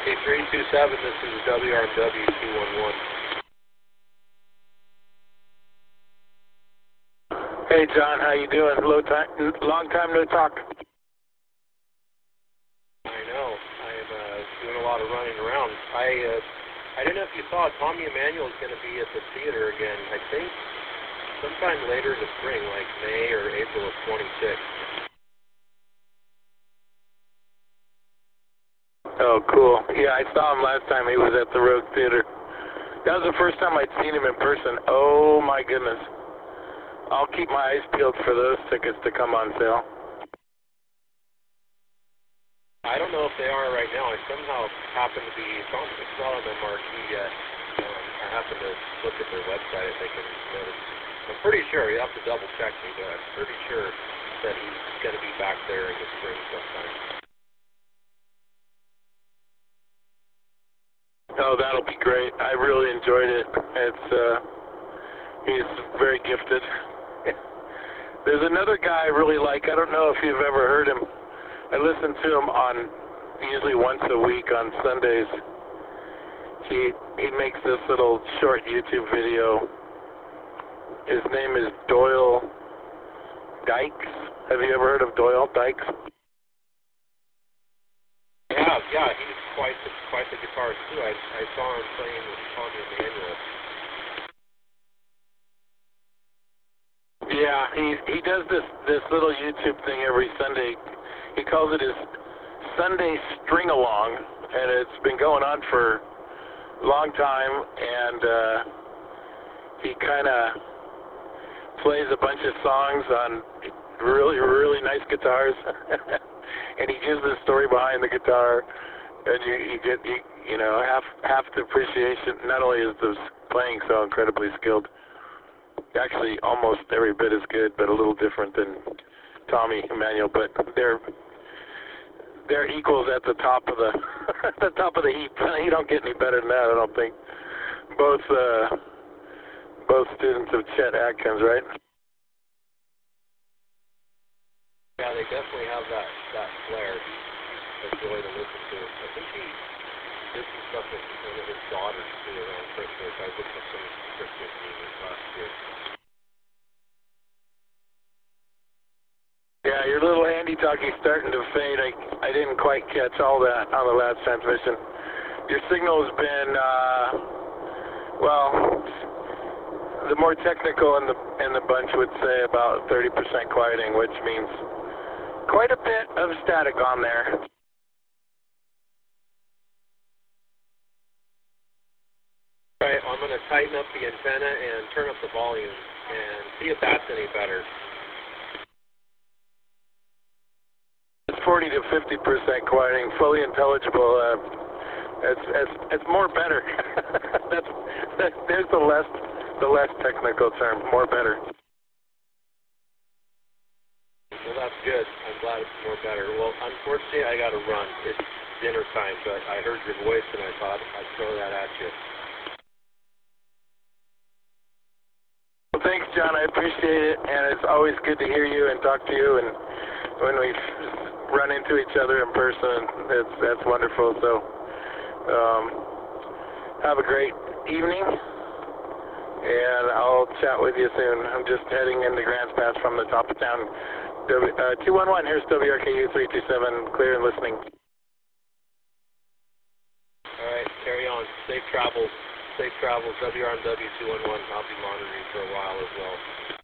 Hey, 327, this is WRMW 211. Hey John, how you doing? Long time no talk. I know. I'm doing a lot of running around. I don't know if you saw, Tommy Emmanuel is going to be at the theater again, I think sometime later in the spring, like May or April of 26. Oh, cool. Yeah, I saw him last time he was at the Rogue Theater. That was the first time I'd seen him in person. Oh my goodness. I'll keep my eyes peeled for those tickets to come on sale. I don't know if they are right now. I somehow happen to be, it's not on the marquee yet. I happen to look at their website if they can notice. I'm pretty sure, you have to double check me, but I'm pretty sure that he's going to be back there in the spring sometime. Oh, that'll be great. I really enjoyed it. He's very gifted. There's another guy I really like. I don't know if you've ever heard him. I listen to him on usually once a week on Sundays. He makes this little short YouTube video. His name is Doyle Dykes. Have you ever heard of Doyle Dykes? Yeah, he's quite the guitarist too. I saw him playing with Tommy Emmanuel. Yeah, he does this little YouTube thing every Sunday. He calls it his Sunday String Along, and it's been going on for a long time. And he kind of plays a bunch of songs on really nice guitars, and he gives the story behind the guitar, and you get half the appreciation. Not only is the playing so incredibly skilled, actually almost every bit as good, but a little different than Tommy Emmanuel. But they're equals at the top of the the top of the heap. You don't get any better than that, I don't think. Both students of Chet Atkins, right? Yeah, they definitely have that flair. He's a joy to listen to. I think he did some stuff with one of his daughters too around Christmas. I looked up some Christmas meetings last year. Yeah, your little handy talkie's starting to fade. I didn't quite catch all that on the last transmission. Your signal's been, well, the more technical in the bunch would say about 30% quieting, which means quite a bit of static on there. All right, I'm going to tighten up the antenna and turn up the volume and see if that's any better. 40 to 50% quieting, fully intelligible. It's more better. There's the less technical term, more better. Well, that's good. I'm glad it's more better. Well, unfortunately, I got to run. It's dinner time, but I heard your voice and I thought I'd throw that at you. Well, thanks, John. I appreciate it, and it's always good to hear you and talk to you. And when we run into each other in person, that's wonderful. So, have a great evening, and I'll chat with you soon. I'm just heading into Grants Pass from the top of town. 211, here's WRKU 327, clear and listening. All right, carry on. Safe travels. Safe travels. WRMW 211. I'll be monitoring for a while as well.